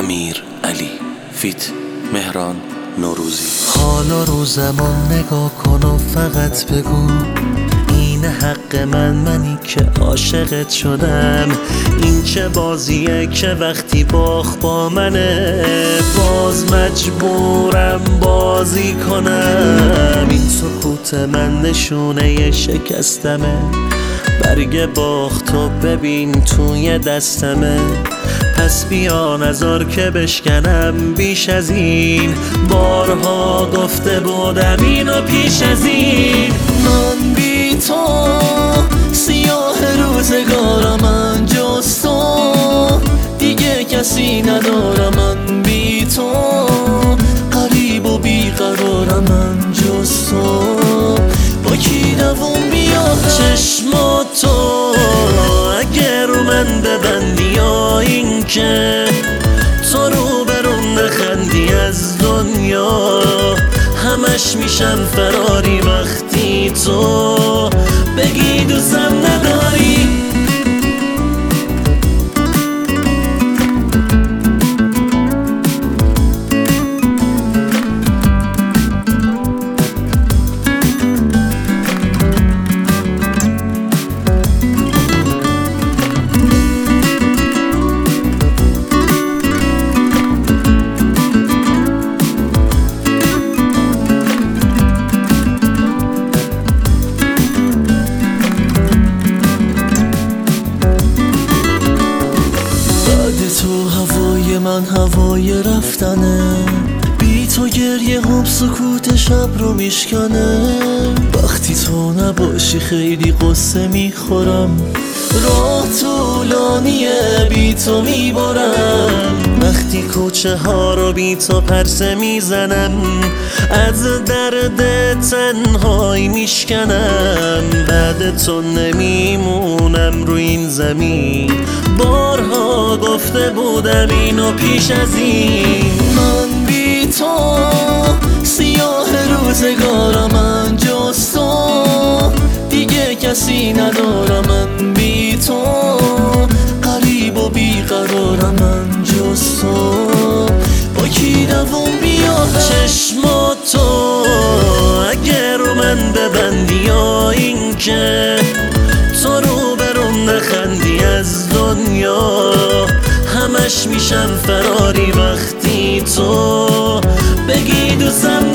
امیرعلی فیت مهران نوروزی. حالا رو زمان نگاه کن و فقط بگو این حق منی که عاشقت شدم. این چه بازیه که وقتی باخت با منه باز مجبورم بازی کنم. این سکوت من نشونه شکستمه، برگ باختو ببین توی دستمه. پس بیا نذار که بشکنم بیش از این، بارها گفته بودم اینو پیش از این. من بی تو سیاه روزگارم، من جز تو دیگه کسی ندارم. من بی تو غریب و بیقرارم، من جز تو با کی دووم بیارم. چشماتو اگر رو من ببندی یا این که تو رو برون نخندی از دنیا، همش میشم فراری وقتی تو بگی دوستم نداری. تو هوای من هوای رفتنه، بی تو گریه هم سکوت شب رو میشکنه. وقتی تو نباشی خیلی قصه میخورم، راه طولانیه بی تو میبارم. وقتی کوچه ها رو بی تو پرسه میزنم، از درد تنهایی میشکنم. بعد تو نمیمونم رو این زمین، بارها گفته بودم اینو پیش از این. من بی تو سیاه روزگارم، من جز تو دیگه کسی ندارم. من بی تو غریب و بیقرارم، من جز تو با کی دووم بیارم. چشماتو اگر رو من ببندی یا این که تو رو برون نخندی از دنیا، همش میشم فراری وقتی تو بگی دوستم